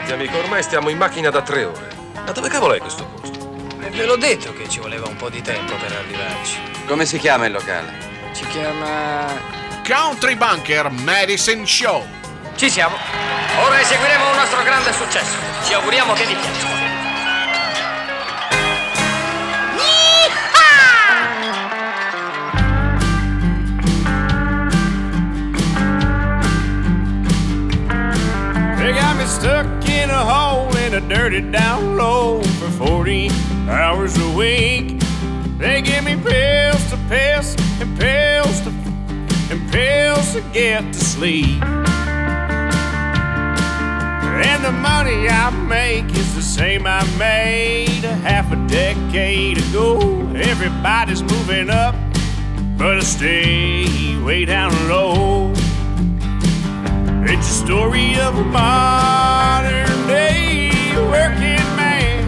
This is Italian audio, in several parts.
Senti amico, ormai stiamo in macchina da 3 ore. Ma dove cavolo è questo posto? Ve l'ho detto che ci voleva un po' di tempo per arrivarci. Come si chiama il locale? Si chiama... Country Bunker Medicine Show. Ci siamo. Ora eseguiremo un nostro grande successo. Ci auguriamo che vi piaccia. They got me stuck in a hole in a dirty down low for 40 hours a week. They give me pills to piss and pills to get to sleep. And the money I make is the same I made a half a decade ago. Everybody's moving up, but I stay way down low. It's a story of a modern day working man.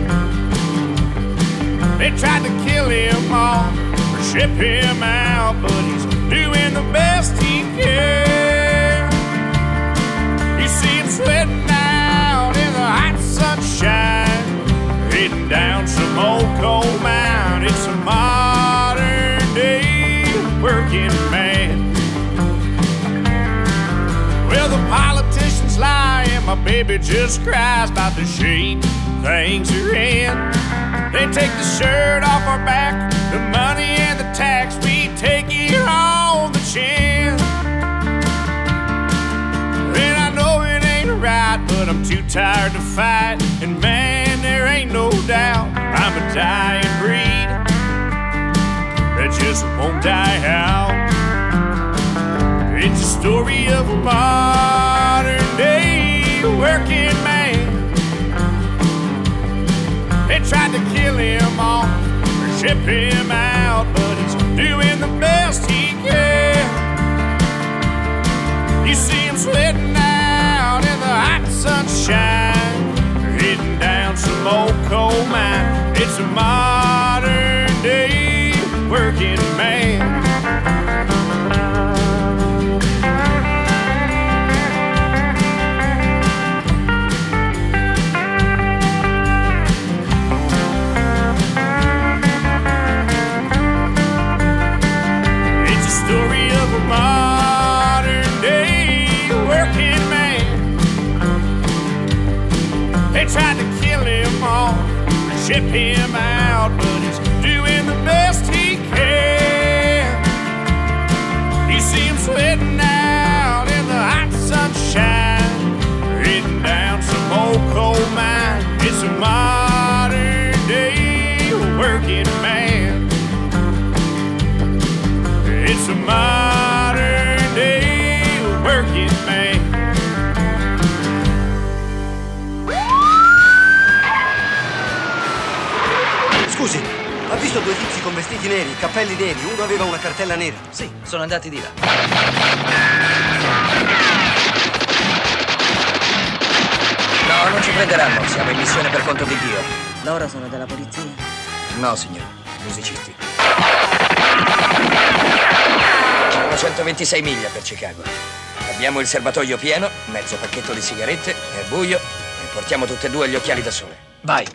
They tried to kill him off or ship him out, but he's doing the best he can. You see him sweating out in the hot sunshine, heading down some old coal mine. It's a modern day working man. Well, the politicians lie and my baby just cries about the shape things are in. They take the shirt off our back, the money and the tax, we take it on the chin. And I know it ain't right, but I'm too tired to fight. And man, there ain't no doubt I'm a dying breed that just won't die out. It's a story of a modern day working man. They tried to kill him off or ship him out, but he's doing the best he can. You see him sweating out in the hot sunshine, heading down some old coal mine. It's a modern day working man. Story of a modern day working man. They tried to kill him off, ship him out, but he's doing the best he can. You see him sweating out in the hot sunshine, heading down some old coal mine. It's a modern day working man. It's a modern day working man. Scusi, ha visto due tizi con vestiti neri, cappelli neri? Uno aveva una cartella nera. Sì, sono andati di là. No, non ci prenderanno. Siamo in missione per conto di Dio. Loro sono della polizia? No, signore. Musicisti. 126 miglia per Chicago. Abbiamo il serbatoio pieno, mezzo pacchetto di sigarette, è buio e portiamo tutte e due gli occhiali da sole. Vai!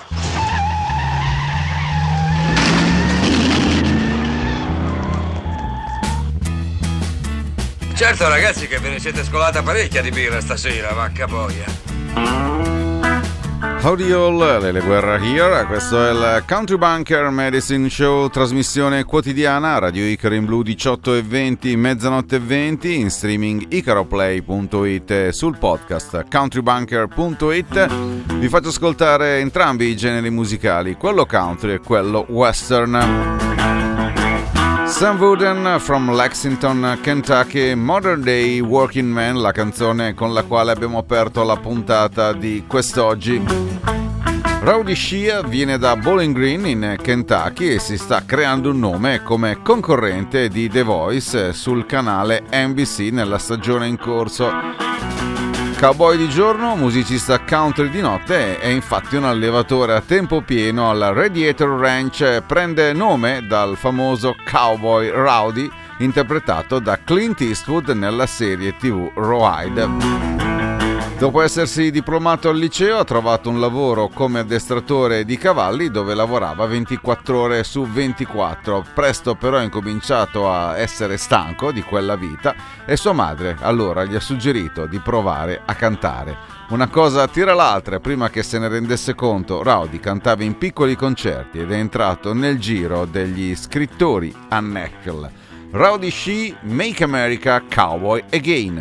Certo ragazzi che ve ne siete scolata parecchia di birra stasera, vacca boia. Howdy all, Lele Guerra here, questo è il Country Bunker Medicine Show, trasmissione quotidiana, Radio Icaro in Blu 18:20, mezzanotte 20, in streaming icaroplay.it, sul podcast countrybunker.it. Vi faccio ascoltare entrambi i generi musicali, quello country e quello western. Sam Wooden from Lexington, Kentucky, Modern Day Working Man, la canzone con la quale abbiamo aperto la puntata di quest'oggi. Rowdy Shea viene da Bowling Green in Kentucky e si sta creando un nome come concorrente di The Voice sul canale NBC nella stagione in corso. Cowboy di giorno, musicista country di notte, è infatti un allevatore a tempo pieno al Radiator Ranch, prende nome dal famoso cowboy Rowdy interpretato da Clint Eastwood nella serie TV Rawhide. Dopo essersi diplomato al liceo ha trovato un lavoro come addestratore di cavalli dove lavorava 24 ore su 24. Presto però ha incominciato a essere stanco di quella vita e sua madre allora gli ha suggerito di provare a cantare. Una cosa tira l'altra e prima che se ne rendesse conto Rowdy cantava in piccoli concerti ed è entrato nel giro degli scrittori a Nashville. Rowdy Shea, Make America Cowboy Again.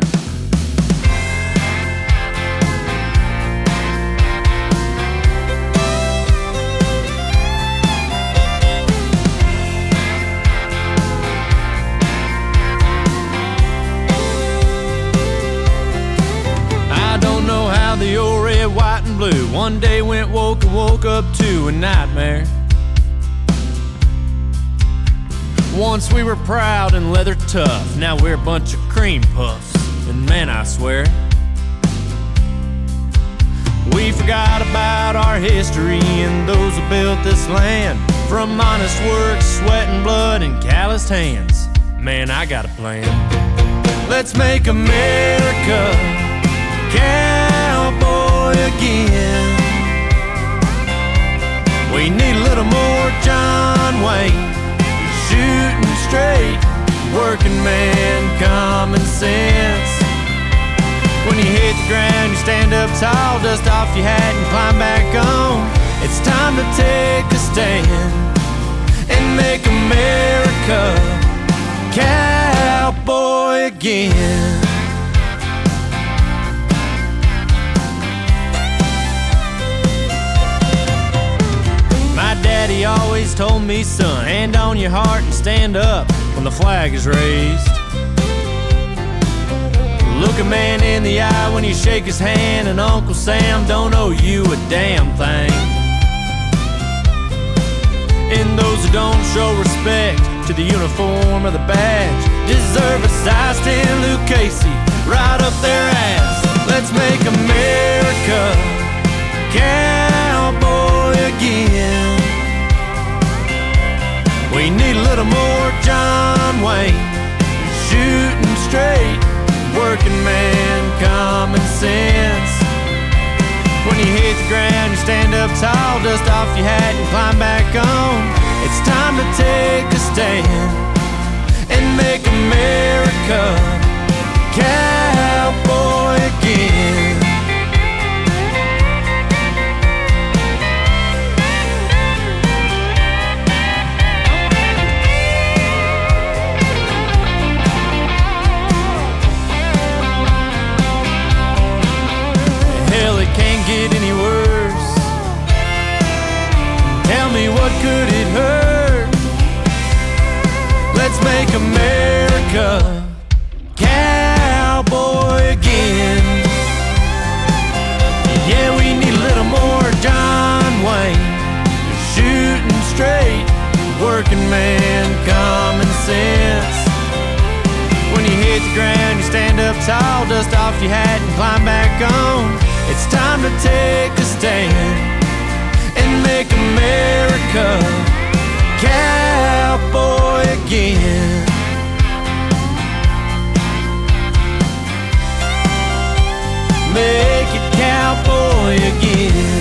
The old red, white, and blue one day woke up to a nightmare. Once we were proud and leather tough, now we're a bunch of cream puffs, and man, I swear we forgot about our history and those who built this land. From honest work, sweat and blood, and calloused hands, man, I got a plan. Let's make America cowboy again. We need a little more John Wayne, shooting straight, working man common sense. When you hit the ground, you stand up tall, dust off your hat and climb back on. It's time to take a stand and make America cowboy again. My daddy always told me, son, hand on your heart and stand up when the flag is raised. Look a man in the eye when you shake his hand, and Uncle Sam don't owe you a damn thing. And those who don't show respect to the uniform or the badge deserve a size 10 Luke Casey right up their ass. Let's make America cowboy again. We need a little more John Wayne, shooting straight, working man common sense. When you hit the ground, you stand up tall, dust off your hat and climb back on. It's time to take a stand and make America cowboy again. Hell, it can't get any worse. Tell me, what could it hurt? Let's make America cowboy again. Yeah, we need a little more John Wayne, shooting straight, working man common sense. When you hit the ground, you stand up tall, dust off your hat and climb back on. It's time to take a stand and make America cowboy again. Make it cowboy again.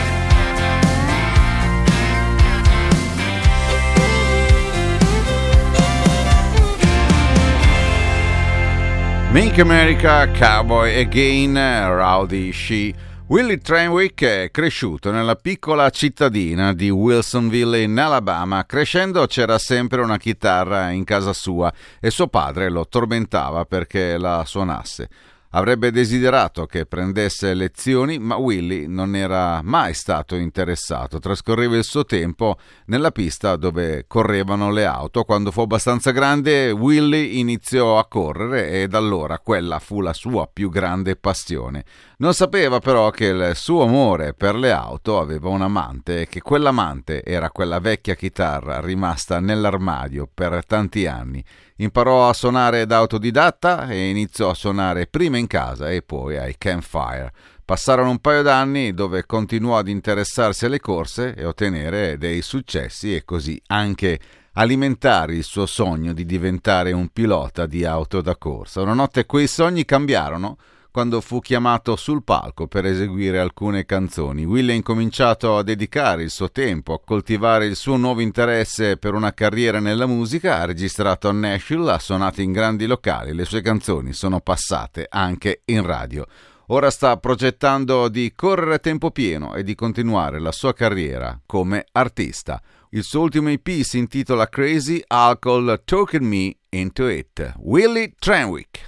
Make America Cowboy Again, Rowdy Shea. Willie Trenwick è cresciuto nella piccola cittadina di Wilsonville in Alabama. Crescendo c'era sempre una chitarra in casa sua e suo padre lo tormentava perché la suonasse. Avrebbe desiderato che prendesse lezioni, ma Willie non era mai stato interessato. Trascorreva il suo tempo nella pista dove correvano le auto. Quando fu abbastanza grande, Willie iniziò a correre e da allora quella fu la sua più grande passione. Non sapeva però che il suo amore per le auto aveva un amante e che quell'amante era quella vecchia chitarra rimasta nell'armadio per tanti anni. Imparò a suonare da autodidatta e iniziò a suonare prima in casa e poi ai campfire. Passarono un paio d'anni dove continuò ad interessarsi alle corse e ottenere dei successi e così anche alimentare il suo sogno di diventare un pilota di auto da corsa. Una notte quei sogni cambiarono quando fu chiamato sul palco per eseguire alcune canzoni. Willie ha incominciato a dedicare il suo tempo a coltivare il suo nuovo interesse per una carriera nella musica, ha registrato a Nashville, ha suonato in grandi locali, le sue canzoni sono passate anche in radio. Ora sta progettando di correre a tempo pieno e di continuare la sua carriera come artista. Il suo ultimo EP si intitola Crazy Alcohol Talking Me Into It. Willie Trenwick.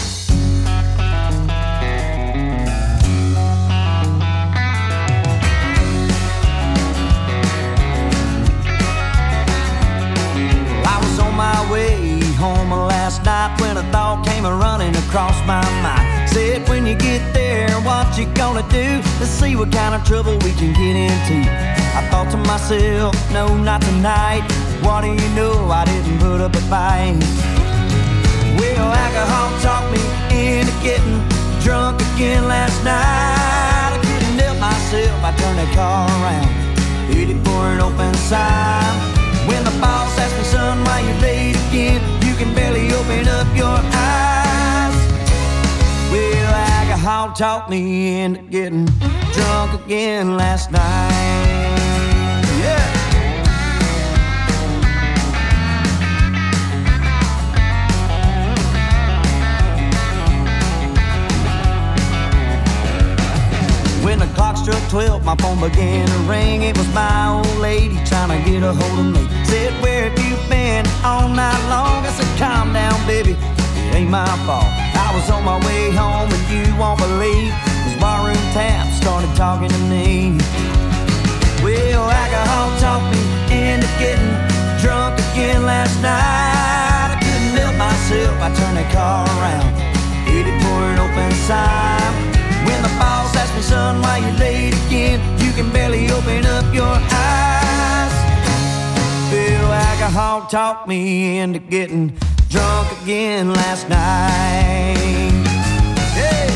I was on my way home last night when a thought came running across my mind. Said when you get there, what you gonna do? Let's see what kind of trouble we can get into. I thought to myself, no, not tonight. What do you know? I didn't put up a fight. Well, alcohol talked me into getting drunk again last night. I couldn't help myself. I turned the car around, headed for an open sign. When the boss asked me, son, why you late again? You can barely open up your eyes. Well, alcohol talked me into getting drunk again last night. Yeah. When the clock struck 12, my phone began to ring. It was my old lady trying to get a hold of me. Said, where have you been all night long? I said, calm down, baby, it ain't my fault. I was on my way home and you won't believe this barroom tap started talking to me. Well, alcohol talked me into getting drunk again last night. I couldn't help myself. I turned the car around, headed for an open sign. When the boss asked me, son, why you late again? You can barely open up your eyes. Well, alcohol talked me into getting drunk again last night. Hey!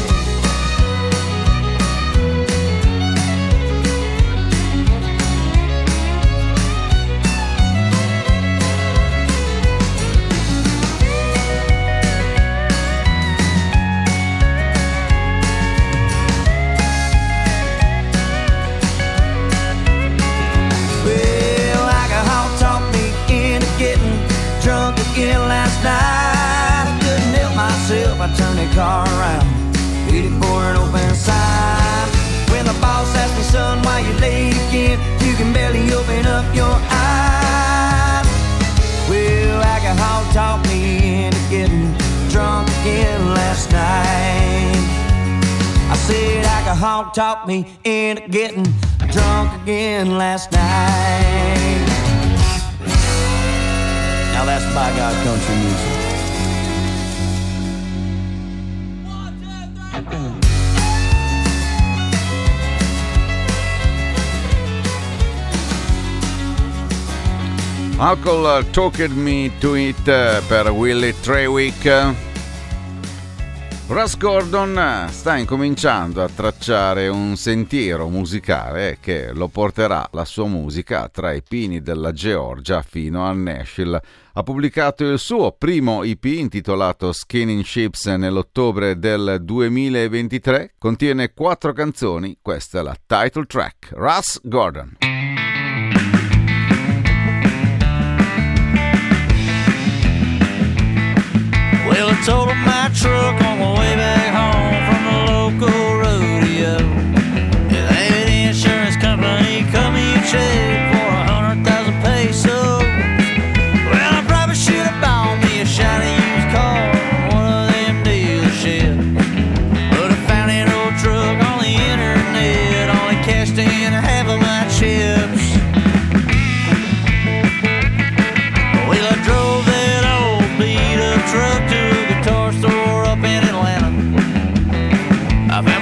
Again last night, I couldn't help myself. I turned the car around, headed for an open sign. When the boss asked me, son, why you late again? You can barely open up your eyes. Well, alcohol talked me into getting drunk again last night. I said alcohol talked me into getting drunk again last night. Now that's by God country music. Alcohol Talked Me to It per Willie Trenwick. Russ Gordon sta incominciando a tracciare un sentiero musicale che lo porterà la sua musica tra i pini della Georgia fino a Nashville. Ha pubblicato il suo primo EP intitolato Skinning Ships nell'ottobre del 2023. Contiene 4 canzoni, questa è la title track. Russ Gordon. Well, I totaled my truck on the way back home from the local rodeo. Yeah, they had an insurance company cut me a check for 100,000 pesos. Well, I probably should have bought me a shiny used car from one of them dealerships. But I found an old truck on the internet, only cashed in half of my chips. Well, I drove that old beat-up truck to a guitar store up in Atlanta. I found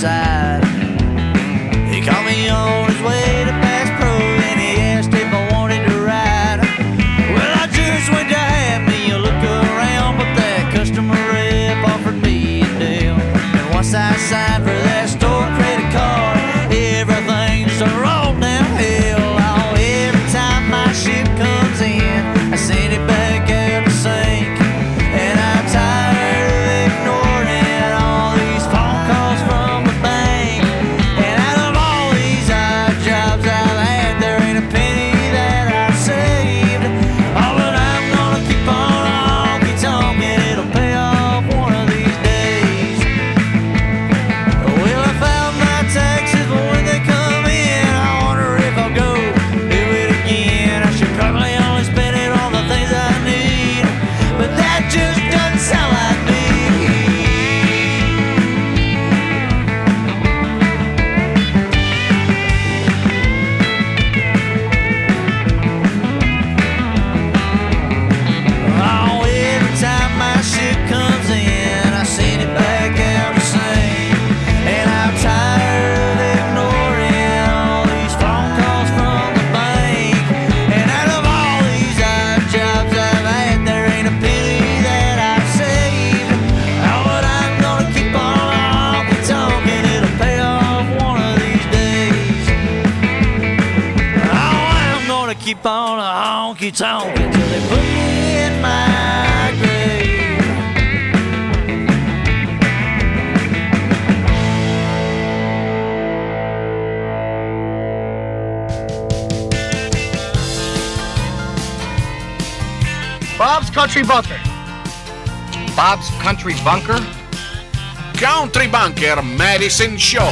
side. He called me on his way to Bass Pro and he asked if I wanted to ride. Well, I just went to have me a look around, but that customer rep offered me a deal. And once I signed for that store credit card, everything just rolled downhill. Oh, every time my ship comes in, I send it back out to sink. And I'm tired of ignoring all these phone calls from the bank. And out of all these odd jobs I've had, there ain't a penny that I've saved. Oh, but I'm gonna keep on honky-tonkin', it'll pay off one of these days. Well, I found my taxes, but when they come in, I wonder if I'll go do it again. I should probably only spend it on the things I need, but that just doesn't sound like me. Oh, every time my ship comes in, I send it back out to sing. And I'm tired of ignoring all these phone calls from the bank. And out of all these odd jobs I've had, there ain't a penny that I've saved. Oh, but I'm gonna keep on honky-tonkin', it'll pay off one of these days. Oh, I'm gonna keep on honky-tonkin' till they put me in my grave. Bob's Country Bunker. Bob's Country Bunker? Country Bunker Medicine Show.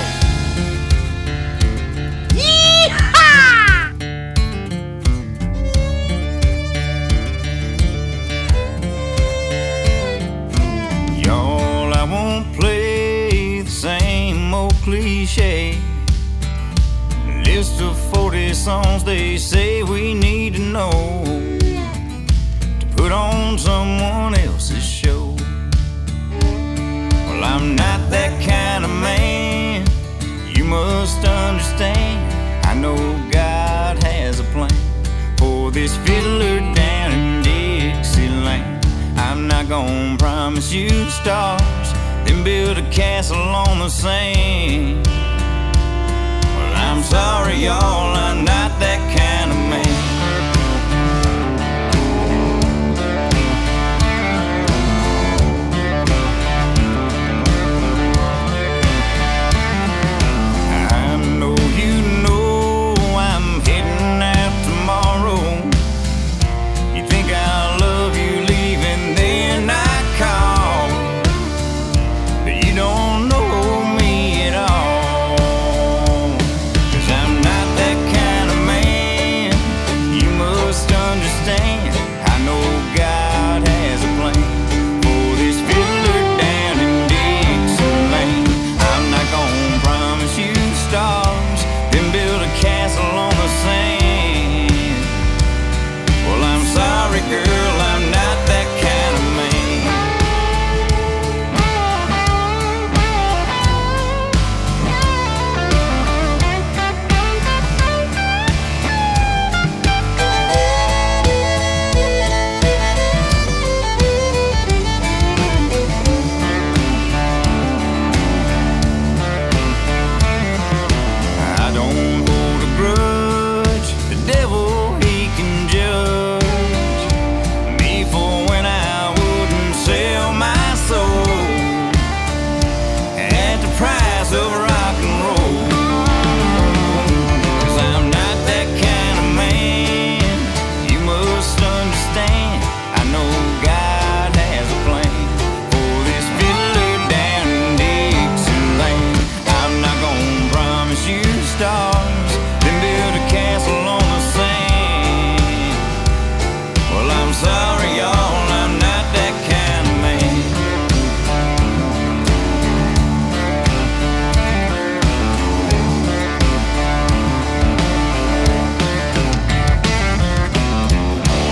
Y'all, I won't play the same old cliche list of 40 songs they say we need to know to put on someone else's show. Well, I'm not that kind of man, you must understand. I know God has a plan for this fiddler down in Dixieland. I'm not gonna promise you stars, then build a castle on the sand. Well, I'm sorry, y'all, I'm not that kind of man. I know you know I'm heading out tomorrow. You think I love you leaving, then I call, but you don't know me at all. 'Cause I'm not that kind of man, you must understand. I know God has a plan for this fiddler down in Dixieland. I'm not gonna promise you stars, then build a castle on the sand. Well, I'm sorry, girl, I'm not that kind of man. I don't hold a grudge, the devil, he can judge me for when I wouldn't sell my soul at the price of rock and roll. 'Cause I'm not that kind of man, you must understand. I know God has a plan for this fiddler down in Dixieland. I'm not gonna promise you stars, then build a castle on the sand. Well, I'm sorry, y'all, I'm not that kind of man.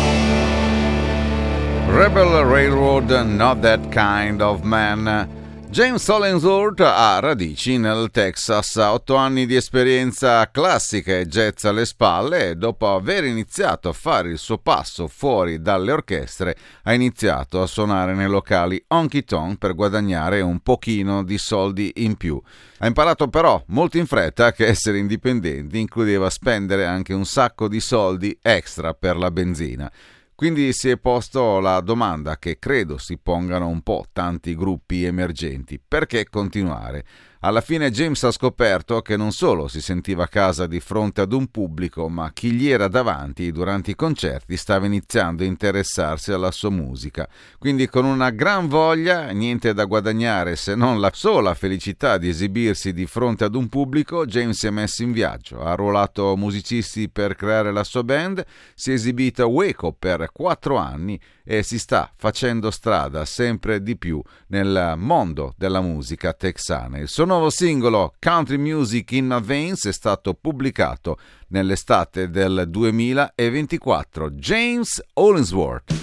Rebel Railroad, Not That Kind of Man. James Hollingsworth ha radici nel Texas, ha 8 anni di esperienza classica e jazz alle spalle e dopo aver iniziato a fare il suo passo fuori dalle orchestre ha iniziato a suonare nei locali honky tonk per guadagnare un pochino di soldi in più. Ha imparato però molto in fretta che essere indipendenti includeva spendere anche un sacco di soldi extra per la benzina. Quindi si è posto la domanda che credo si pongano un po' tanti gruppi emergenti: perché continuare? Alla fine James ha scoperto che non solo si sentiva a casa di fronte ad un pubblico, ma chi gli era davanti durante i concerti stava iniziando a interessarsi alla sua musica. Quindi con una gran voglia, niente da guadagnare se non la sola felicità di esibirsi di fronte ad un pubblico, James si è messo in viaggio, ha arruolato musicisti per creare la sua band, si è esibito a Waco per 4 anni e si sta facendo strada sempre di più nel mondo della musica texana. Il suo nuovo singolo Country Music in My Veins è stato pubblicato nell'estate del 2024. James Hollingsworth.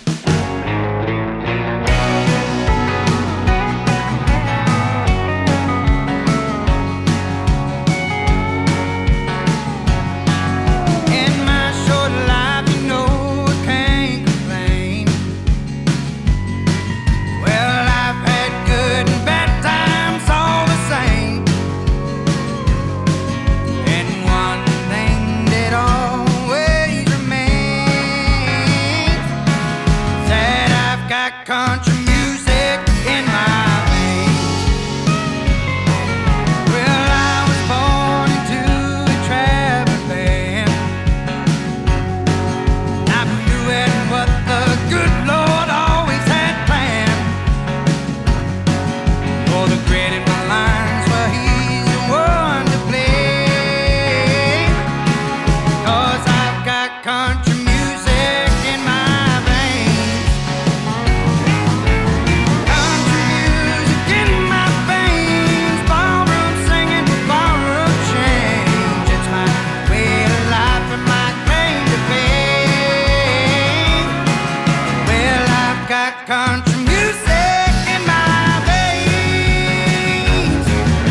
Country music in my veins. Well, I was born into a traveling band. I've been doing what the good Lord always had planned. For the credit my lines, well, he's the one to blame. 'Cause I've got country music in my veins. Country music in my veins.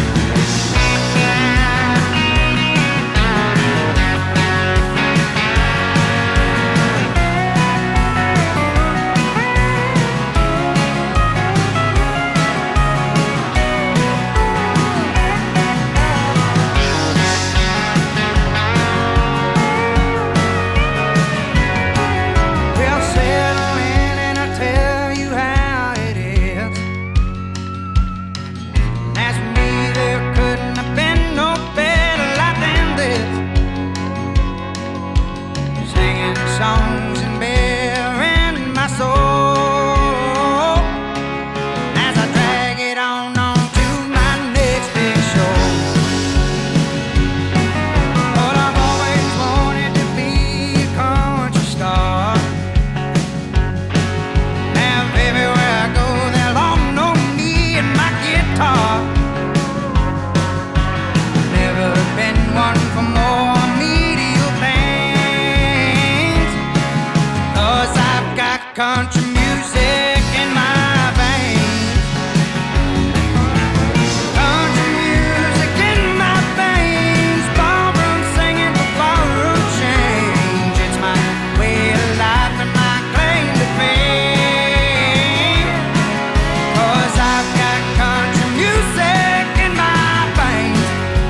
Well, settle in and I tell you how it is. As for me, there couldn't have been no better life than this. Singing songs and bearing my soul as I drag it on to my next big show. But I've always wanted to be a country star. Now everywhere I go, they'll all know me and my guitar. Never been one for more medial things. 'Cause I've got country music in my veins. Country music in my veins. Ballroom singing for ballroom change. It's my way of life and my claim to fame. 'Cause I've got country music in my veins.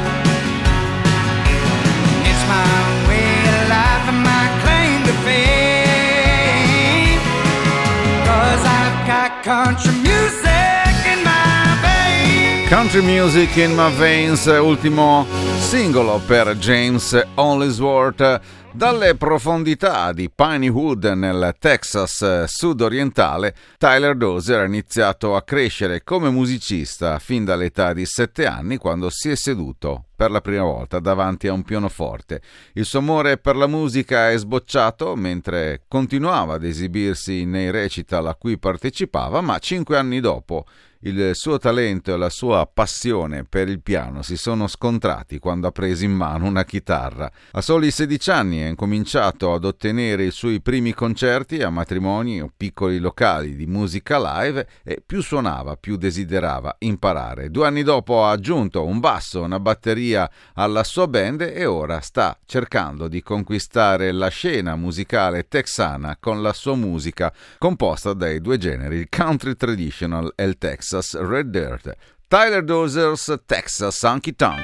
It's my way of life and my claim to fame. 'Cause I've got country music in my veins. Country Music in My Veins, ultimo singolo per James Hollingsworth. Dalle profondità di Piney Wood nel Texas sud-orientale, Tyler Dozier ha iniziato a crescere come musicista fin dall'età di 7 anni, quando si è seduto per la prima volta davanti a un pianoforte. Il suo amore per la musica è sbocciato mentre continuava ad esibirsi nei recital a cui partecipava, ma 5 anni dopo il suo talento e la sua passione per il piano si sono scontrati quando ha preso in mano una chitarra. A soli 16 anni ha incominciato ad ottenere i suoi primi concerti a matrimoni o piccoli locali di musica live e più suonava, più desiderava imparare. 2 anni dopo ha aggiunto un basso, una batteria alla sua band e ora sta cercando di conquistare la scena musicale texana con la sua musica composta dai 2 generi, il country traditional e il Texas Red Dirt. Tyler Dozier's Texas Honky Tonk.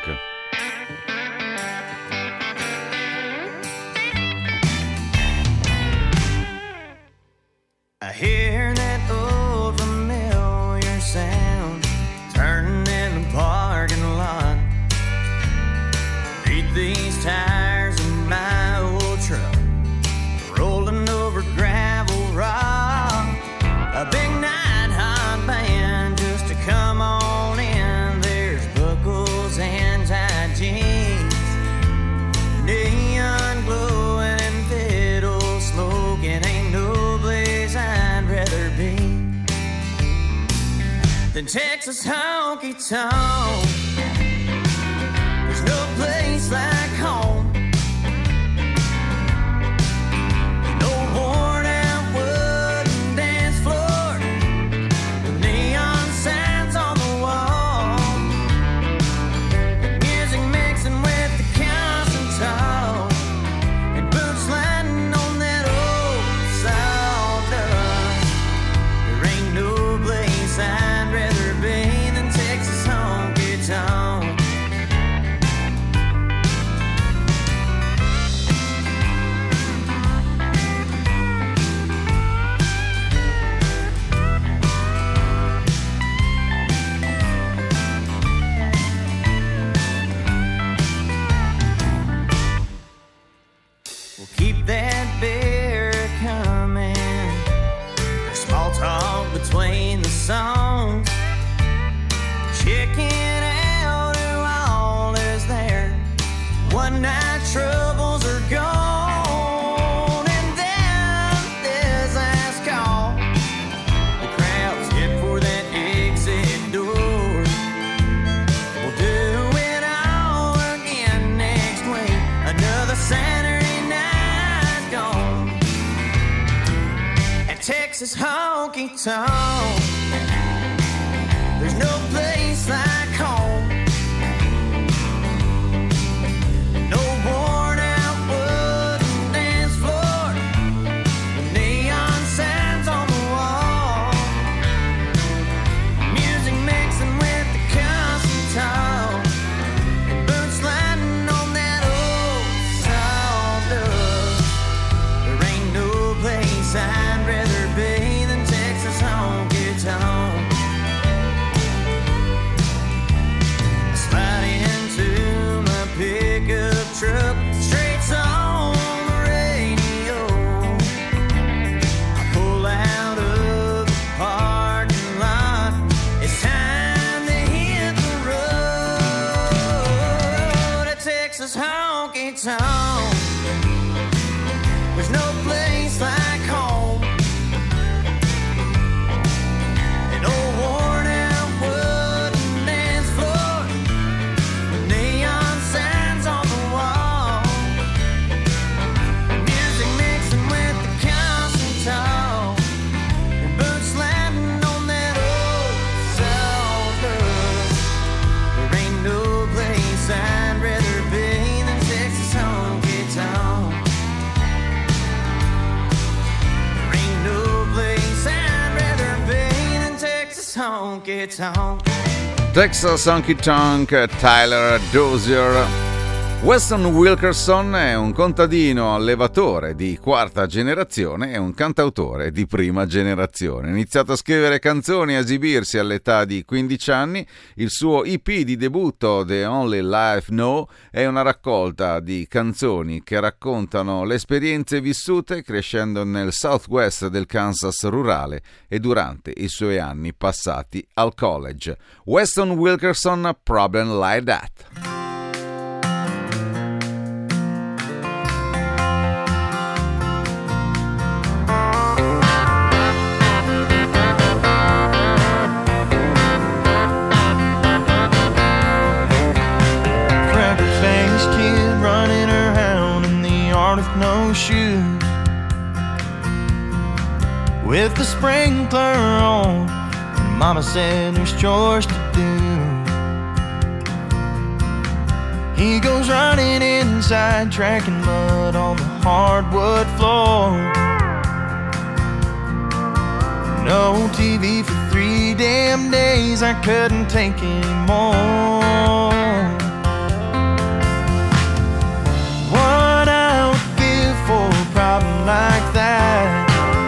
I hear that old familiar sound turning in the parking lot. Beat these tires of my old truck rolling over gravel rock. A big night hot band just to come on in. There's buckles and tight jeans, neon glowing and fiddle smoking. Ain't no place I'd rather be than Texas honky tonk. There's no place like home. No worn out wooden dance floor with neon signs on the wall. Music mixing with the constant talk and boots sliding on that old sawdust. There ain't no place I'd rather be than Texas honky tonk. We'll keep that beer coming. There's small talk between the songs. Checking out who all is there. One night troubles are gone, and then there's last call. The crowd's hit for that exit door. We'll do it all again next week. Another Saturday night gone at Texas honky tonk. There's no place like home. No worn out wooden dance floor with neon signs on the wall. Music mixing with the constant talk and boots sliding on that old sawdust. There ain't no place I'd rather be than Texas honky tonk. Slide into my pickup truck, straight on the radio. I pull out of the parking lot. It's time to hit the road at Texas honky tonk. There's no place like home. An old worn out wooden dance floor with neon signs on the wall. Music mixing with the constant talk and boots sliding on that old sawdust. There ain't no place I'd rather be than Texas honky tonk. There ain't no place I'd rather be than Texas honky tonk. Texas Honky Tonk, Tyler Dozier. Weston Wilkerson è un contadino allevatore di 4ª generazione e un cantautore di 1ª generazione. Ha iniziato a scrivere canzoni e a esibirsi all'età di 15 anni. Il suo EP di debutto, The Only Life Know, è una raccolta di canzoni che raccontano le esperienze vissute crescendo nel Southwest del Kansas rurale e durante i suoi anni passati al college. Weston Wilkerson, Problem Like That. left the sprinkler on. Mama said there's chores to do. He goes running inside, tracking mud on the hardwood floor. No TV for 3 damn days, I couldn't take anymore. What I would give for a problem like that.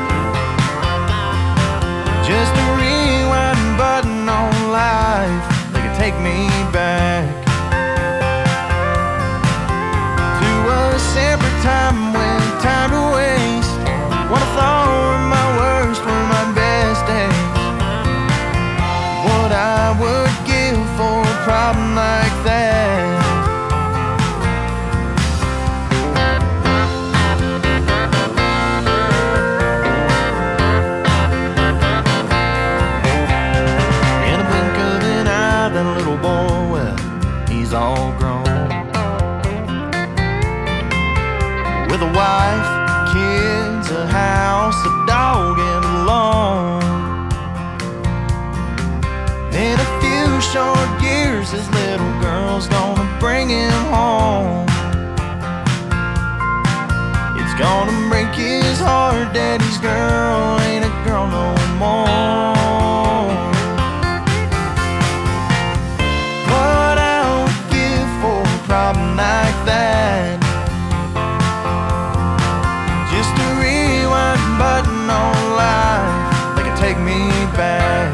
Just a rewind button on life, they could take me back to a separate time when time to waste. What I thought were my worst were my best days. What I would give for a problem like that. All grown, with a wife, kids, a house, a dog, and a lawn, and a few short years. His little girl's gonna bring him home. It's gonna break his heart, daddy's girl ain't a girl no more. Problem like that. Just a rewind button on life, they could take me back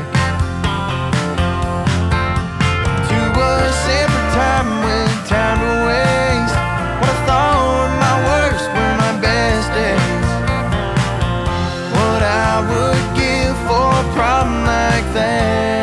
to a separate time with time to waste. What I thought were my worst were my best days. What I would give for a problem like that.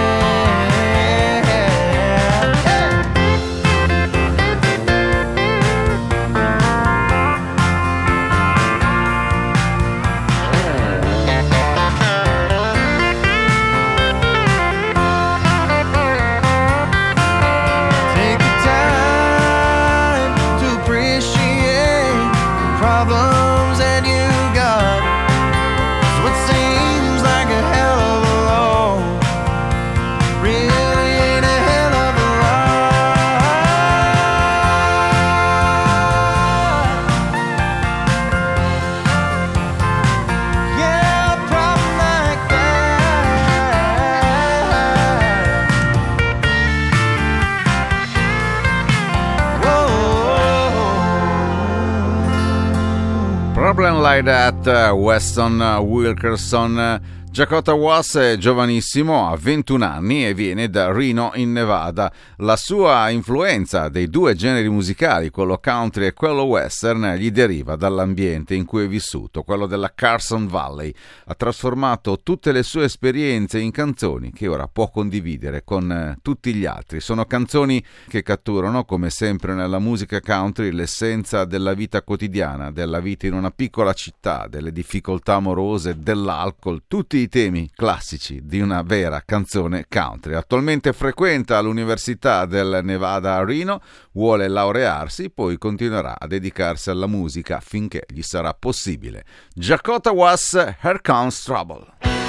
Problem Like That, Weston Wilkerson. Dakota Was è giovanissimo, ha 21 anni e viene da Reno in Nevada. La sua influenza dei due generi musicali, quello country e quello western, gli deriva dall'ambiente in cui è vissuto, quello della Carson Valley. Ha trasformato tutte le sue esperienze in canzoni che ora può condividere con tutti gli altri. Sono canzoni che catturano, come sempre nella musica country, l'essenza della vita quotidiana, della vita in una piccola città, delle difficoltà amorose, dell'alcol, tutti i temi classici di una vera canzone country. Attualmente frequenta l'Università del Nevada a Reno, vuole laurearsi, poi continuerà a dedicarsi alla musica finché gli sarà possibile. Dakota Was, Here Comes Trouble.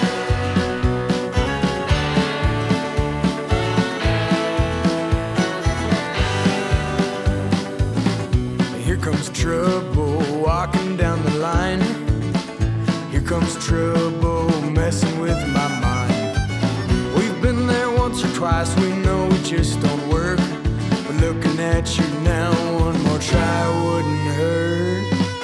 Here comes trouble walking down the line. Here comes trouble messing with my mind. We've been there once or twice, we know it just don't work. But looking at you now, one more try wouldn't hurt.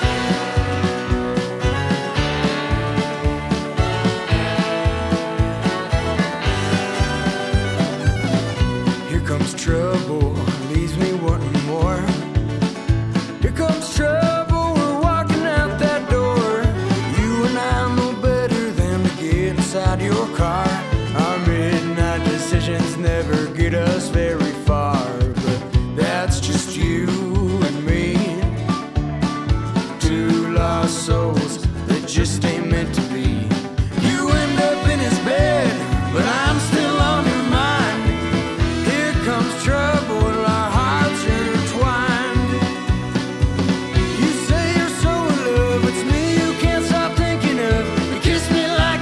Here comes trouble, leaves me wanting more. Here comes trouble, we're walking out that door. You and I know better than to get inside your car. Our midnight decisions never get us very far, but that's just you and me. Two lost souls that just ain't meant to be. You end up in his bed, but I'm still on your mind. Here comes trouble, our hearts are intertwined. You say you're so in love, it's me you can't stop thinking of. You kiss me like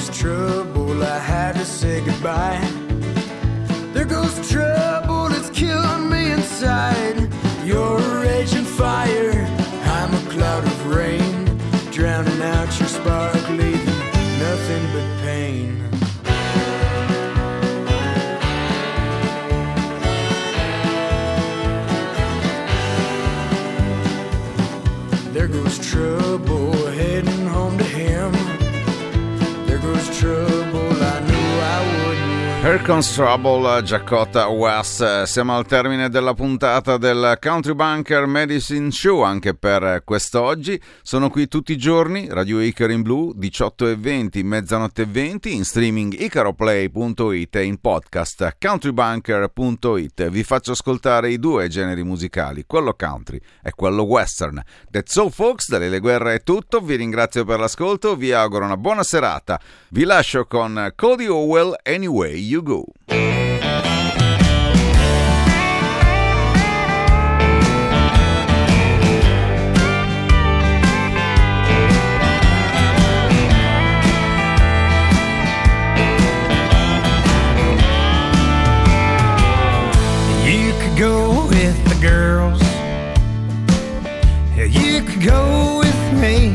was trouble, I had to say goodbye. There goes trouble, it's killing me inside. You're a raging fire, I'm a cloud of rain, drowning out your spark, leaving nothing but pain. There goes trouble, heading home to him. There goes trouble, I knew I wouldn't. Here Comes Trouble, Giacotta West. Siamo al termine della puntata del Country Bunker Medicine Show anche per quest'oggi. Sono qui tutti i giorni, Radio Icaro in Blu, 18:20, mezzanotte e 20, in streaming icaroplay.it e in podcast countrybunker.it. Vi faccio ascoltare i due generi musicali, quello country e quello western. That's all folks, da Lele Guerra è tutto, vi ringrazio per l'ascolto, vi auguro una buona serata. Vi lascio con Cody Howell, Anyway You Go. You could go with the girls, you could go with me,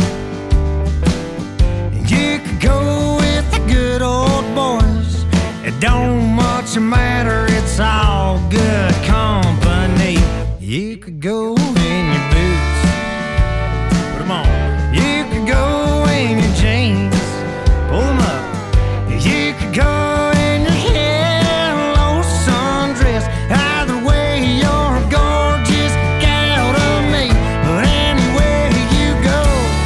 you could go with the good old boys. It don't much matter, it's all good company. You could go in your boots, put 'em on. You could go in your jeans, pull 'em up. You could go in your yellow sundress. Either way, you're a gorgeous gal to me. But anywhere you go,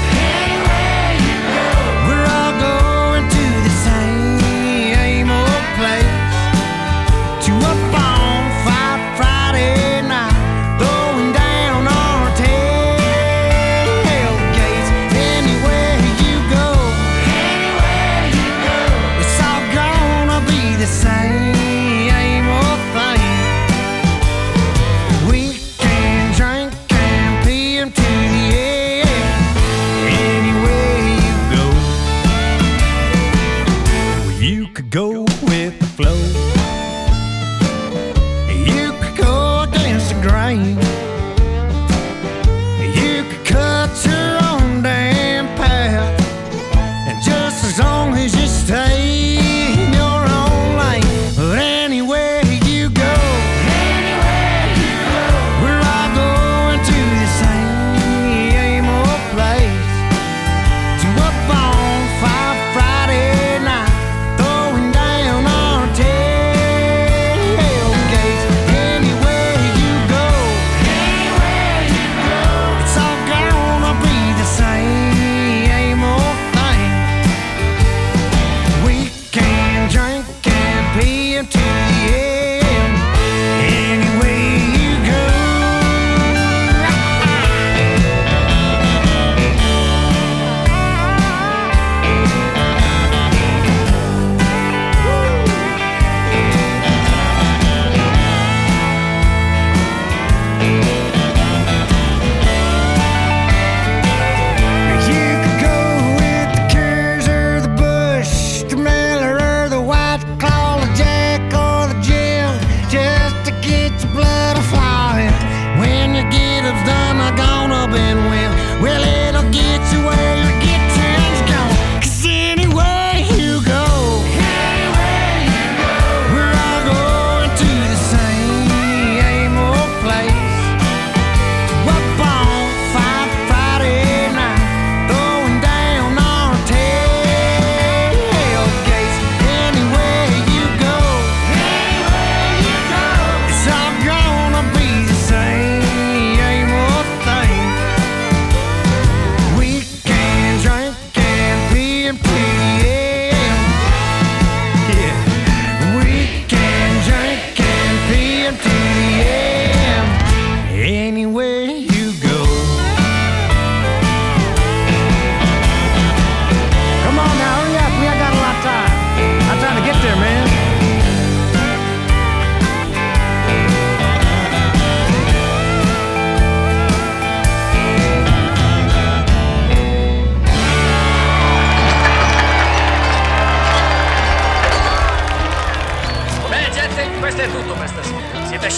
we're all going to the same old place, to a bonfire Friday night, throwing down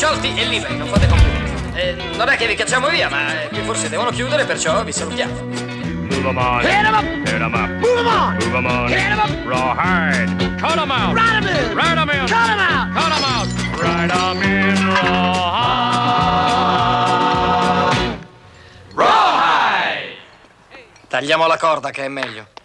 sciolti e liberi, non fate complimenti. Non è che vi cacciamo via, ma qui forse devono chiudere, perciò vi salutiamo. Move 'em on. Hit 'em up. Hit 'em up. Move 'em on. Move 'em on. Hit 'em up. Rawhide. Cut 'em out. Ride 'em in. Ride 'em in. Cut 'em out. Cut 'em out. Ride 'em in. Rawhide. Tagliamo la corda che è meglio.